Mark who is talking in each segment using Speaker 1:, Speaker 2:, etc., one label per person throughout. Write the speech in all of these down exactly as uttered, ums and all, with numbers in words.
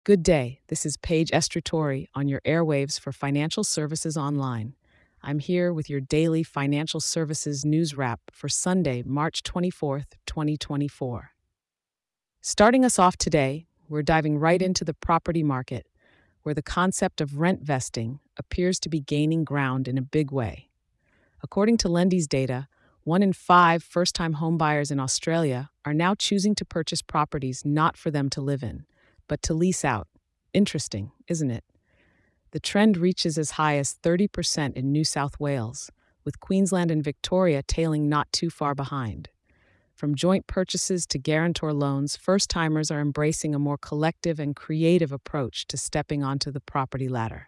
Speaker 1: Good day. This is Paige Estratori on your airwaves for Financial Services Online. I'm here with your daily financial services news wrap for Sunday, March twenty-fourth, twenty twenty-four. Starting us off today, we're diving right into the property market, where the concept of rent vesting appears to be gaining ground in a big way. According to Lendy's data, one in five first time homebuyers in Australia are now choosing to purchase properties not for them to live in, but to lease out. Interesting, isn't it? The trend reaches as high as thirty percent in New South Wales, with Queensland and Victoria tailing not too far behind. From joint purchases to guarantor loans, first timers are embracing a more collective and creative approach to stepping onto the property ladder.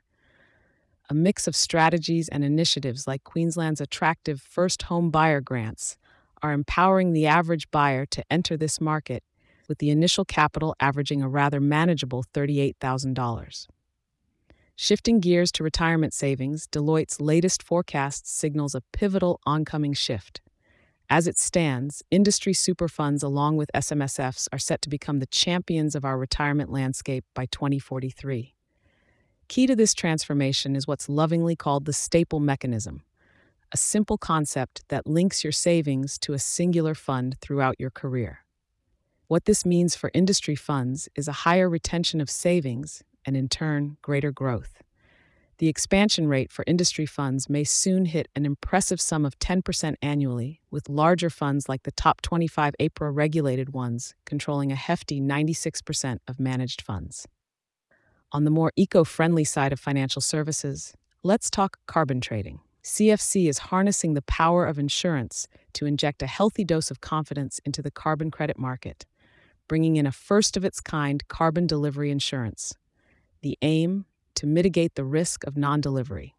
Speaker 1: A mix of strategies and initiatives like Queensland's attractive first home buyer grants are empowering the average buyer to enter this market, with the initial capital averaging a rather manageable thirty-eight thousand dollars. Shifting gears to retirement savings, Deloitte's latest forecast signals a pivotal oncoming shift. As it stands, industry super funds along with S M S Fs are set to become the champions of our retirement landscape by twenty forty-three. Key to this transformation is what's lovingly called the staple mechanism, a simple concept that links your savings to a singular fund throughout your career. What this means for industry funds is a higher retention of savings and, in turn, greater growth. The expansion rate for industry funds may soon hit an impressive sum of ten percent annually, with larger funds like the top twenty-five A P R A-regulated ones controlling a hefty ninety-six percent of managed funds. On the more eco-friendly side of financial services, let's talk carbon trading. C F C is harnessing the power of insurance to inject a healthy dose of confidence into the carbon credit market, bringing in a first-of-its-kind carbon delivery insurance. The aim? To mitigate the risk of non-delivery.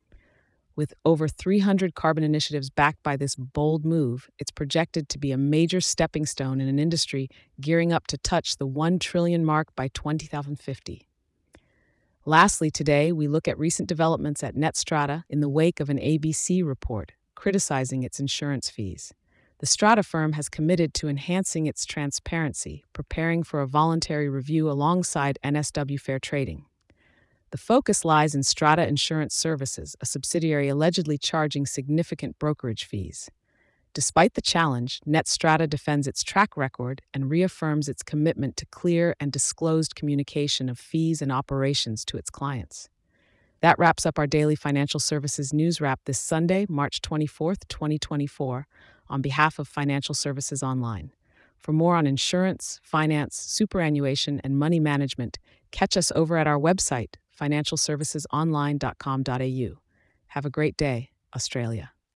Speaker 1: With over three hundred carbon initiatives backed by this bold move, it's projected to be a major stepping stone in an industry gearing up to touch the one trillion mark by twenty fifty. Lastly, today, we look at recent developments at NetStrata in the wake of an A B C report criticizing its insurance fees. The Strata firm has committed to enhancing its transparency, preparing for a voluntary review alongside N S W Fair Trading. The focus lies in Strata Insurance Services, a subsidiary allegedly charging significant brokerage fees. Despite the challenge, NetStrata defends its track record and reaffirms its commitment to clear and disclosed communication of fees and operations to its clients. That wraps up our daily financial services news wrap this Sunday, March twenty-fourth, twenty twenty-four, on behalf of Financial Services Online. For more on insurance, finance, superannuation, and money management, catch us over at our website, financial services online dot com dot a u. Have a great day, Australia.